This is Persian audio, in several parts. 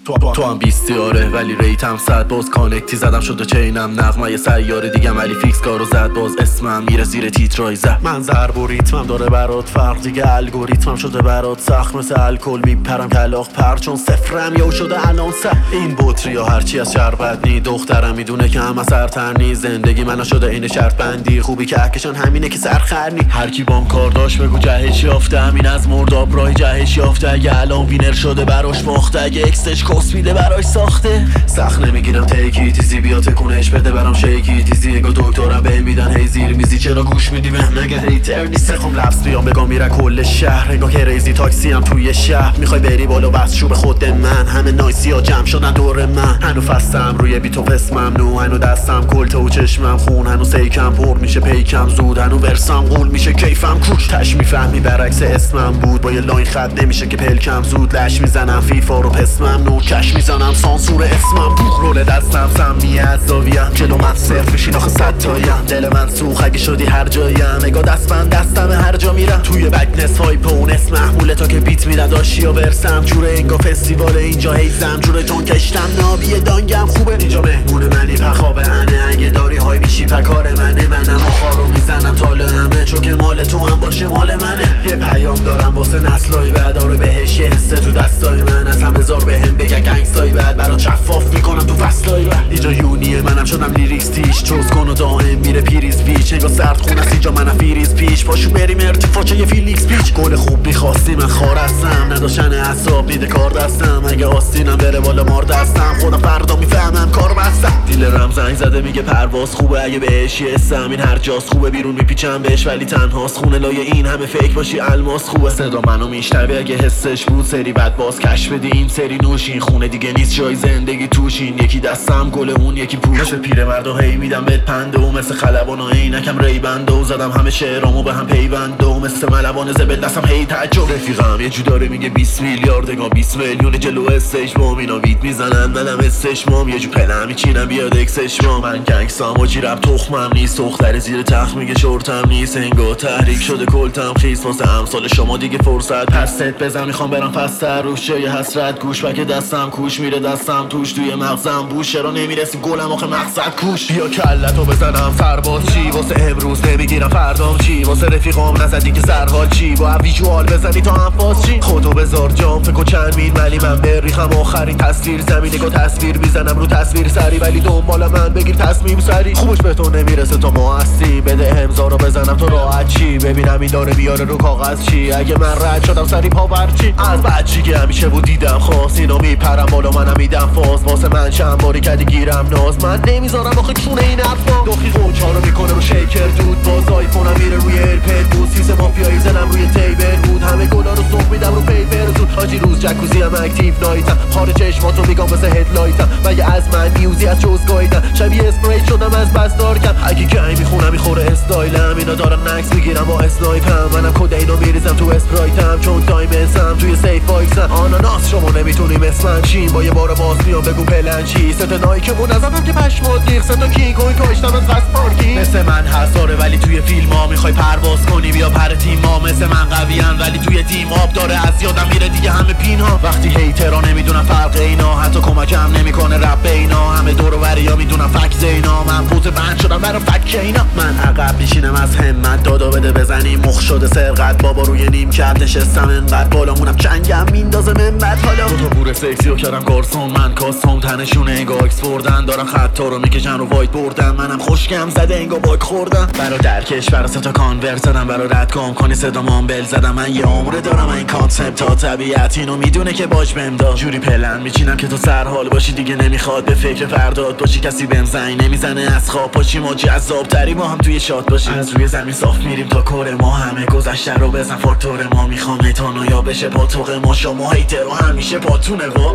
تو هم 20 آره ولی ریتم 100 باز کانکتی زدم شده چینم نغمه سیاره دیگم ولی فیکس کارو زد باز اسمم میره زیر تیترای زد من ضرب و ریتمم داره برات فرق دیگه الگوریتمم شده برات سخت مثل الکل میپرم کلاغ پر چون صفرم یا شده الان این بطری یا هرچی از شربت نی دخترم میدونه که هم از سرتر نی زندگی من شده این شرط بندی خوبی که اکشان همینه که سرخرنی هر کی بام کار داشت بگو جهش یافته همین از مرداب راه جهش یافته اگه الان وینر شده براش باخته اگه اکسش کس میده براش ساخته سخت نمیگیرم تیکی تیزی بیا تکونش بده برام شیکی تیزی انگار دکترم بهم میدن هی زیر میزی چرا گوش میدی به مگه هیتر نیست خم لفظ بیام بگم میره کل شهر انگار که ریزی تاکسی هم توی شهر میخوای بری بالا بس شو به خود من همه نایسی ها جمع شدن دور من هنو فستم روی بیت و پس ممنوع هنو دستم کلته و چشمم خون هنو سیکم پر میشه پیکم زود هنو ورسم قول میشه کیفم کوش تش میفهمی برعکس اسمم بود با یه لاین خط نمیشه که پلکم زود لش میزنم فیفا رو پس ممنوع کش میزنم سانسور اسمم بوخ رول دستم سمی از زاویم جلو من صرف بشین آخه 100 تایم دل من سوخ اگه شدی هر جایم نگاه دستم هر جا میرم توی بکنس وایپ اون اسم محموله تا که بیت میدن داشی و برسم جوره انگا فستیوال اینجا هیزم جوره تون کشتم نابی دانگم خوبه اینجا مهمون منی پخوابه انه اگه داری های بیشی پکار منم آخارو میزنم تاله همه چون که مال تو هم باشه مال منه یه پیام دارم واسه نسلای بعد آره بهش یه حسه تو دستای من از همه زار بهم بگه گنگستای بعد برات شفاف میکنم تو فصلای بعد اینجا یونیه منم شدم لیریکس تیش چوز کن و دائم میره پیریز پیچ انگار سرد خون است اینجا منم فیریز پیش پاشو بریم ارتفاع چه یه فیلیکس پیچ گل خوب میخواستی من خار هستم نداشتن اعصاب میده کار دستم اگه آستینم بره بالا مار دستم خودم فردا میفهمم کار بستم دیل رم زنگ زده میگه پرواز خوبه اگه بهش یه اسم این هر جاست خوبه بیرون میپیچم بهش ولی تنهاست خونه لای این همه فیک باشی الماس خوبه صدا منو میشنوی اگه حسش بود سری بعد باز کش بدی این سری نوشین خونه دیگه نیست جای زندگی توشین یکی دستم گل اون یکی پوش مثل پیرمردا هی میدم بهت پنده و مثل خلبانا عینکم ریبنده و زدم همه شعرامو به هم پیوند و مثل ملوان زبل دستم هی تعجب رفیقم یه جو داره میگه 20 میلیارد انگار 20 میلیون جلو استیج بام اینا وید میزنن منم استشمام یه جو پلم میچینم بیاد اکسشمام من گنگستام و جیرم تخمم نیست دختر زیر تخت میگه شورتم نیست انگار تحریک شده کلتم خیس واسه امثال شما دیگه فرصت پست بزن میخوام برم فستر روش جای حسرت گوش بک دستم کوش میره دستم توش توی مغزم بوش چرا نمیرسی گلم آخه مقصد کوش بیا کلتو بزنم سرباز چی واسه امروز نمیگیرم فردام چی واسه رفیقام نزدی که سرحال چی با ویژوال بزنی تا انفاس چی خودو بذار جام فکر چند میل ولی من بریخم آخرین تصویر زمین نگاه تصویر میزنم رو تصویر سری ولی دنبال من بگیر تصمیم سری خوبش به تو نمیرسه تا ما هستی بده امضا رو بزنم تو راحت چی ببینم این داره بیاره رو کاغذ چی اگه من رد شدم سری پاور چی از بچگی همیشه بود دیدم خواست اینا میپرم بالا منم میدم فاز واسه من چند باری کردی گیرم ناز من نمیذارم آخه چونه این حرفا دخی قوچا رو میکنه رو شیکر دود باز آیفونم میره روی ایرپد بود سیس مافیایی زنم روی تیبل بود همه گلا رو صبح میدم رو پیپر زود حاجی روز جکوزی هم اکتیو نایتم خارج چشماتو میگم مثل هدلایتم مگه از من میوزی از جوز گایدم شبیه اسپری شدم از بس دارکم اگه گنگ میخونم میخوره استایلم اینا دارن نکس میگیرم با اسنایپم منم کد اینو میریزم تو اسپرایتم چون دایمنسم توی سیف وایسم آناناس شما نمیتونی مثل من چین با یه بار باز میام بگو پلن چی ست نایکمون ازم که پشمات ریخ ست کینگ کوی کاشتم از قصد پارکی مثل من حساره ولی توی فیلم ها میخوای پرواز کنی بیا پر تیم ها مثل من قویان ولی توی تیم آب داره از یادم میره دیگه همه پین ها وقتی هیترا نمیدونن فرق اینا حتی کمکم نمیکنه رپ اینا همه دور و بریا میدونم فک اینا من پوت بند شدم برا فک اینا من عقب میشینم از همت دادا بده بزنی مخ شده سرقت بابا روی نیم کرد نشستم انقدر بالامونم چنگم میندازه من بعد حالا دو تا گوره سکسی و کردم گارسون من کاستوم تنشونه انگار اکس بردن دارن خطا رو میکشن رو وایت بردن منم خوشگم زده انگار باک خوردم برا درکش برا ستا کانورت زدم برا رد کام کنی صدا مامبل زدم من یه عمره دارم این کانسپت تا طبیعت اینو میدونه که باج بهم داد جوری پلن میچینم که تو سرحال باشی دیگه نمیخواد به فکر فرداد باشی کسی بهم زنگ نمیزنه از خواب پاشی ما جذاب تری ما هم توی شاد باشیم از روی زمین صاف میریم تا کور ما همه گذشته رو بزن فاکتور ما میخوام اتانو یا بشه پاتوق ما شما هیتر و همیشه پاتونه وا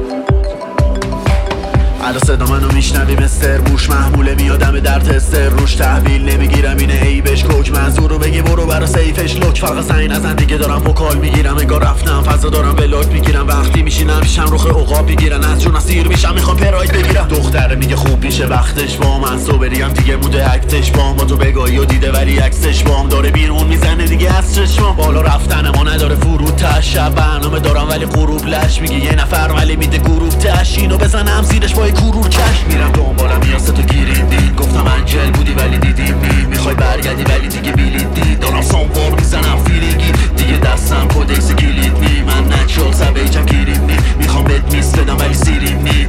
الان صدا منو میشنوی مستر بوش محموله میادم در تستر روش تحویل نمیگیرم اینه عیبش کوک منظور رو بگی برو برا سیفش لوک فقط سعی نزن دیگه دارم وکال میگیرم انگار رفتم فضا دارم ولاگ میگیرم وقتی میشینم پیشم رخ عقاب میگیرن از جون اسیر میشم میخوام پراید بگیرم دختره میگه خوب میشه وقتش با من صبریم دیگه موده اکتش با ما تو بگاهی و دیده ولی عکسش بام داره بیرون میزنه دیگه از چشمام بالا رفتن ما نداره فرود تا شب برنامه دارم ولی غروب لش میگه یه نفر ولی میده گروه تشین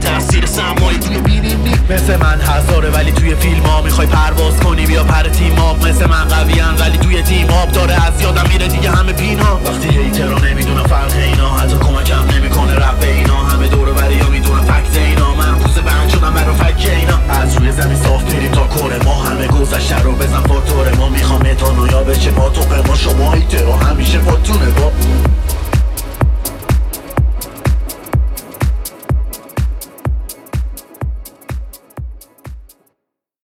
تاثیر سرمایه توی بینیم نی. مثل من هزاره ولی توی فیلم ها میخوای پرواز کنی بیا پر تیم آب. مثل من قویان ولی توی تیم آب داره از یادم میره دیگه همه بینا. وقتی هیترا نمیدونم فرق اینا حتی کمکم نمیکنه رپ اینا.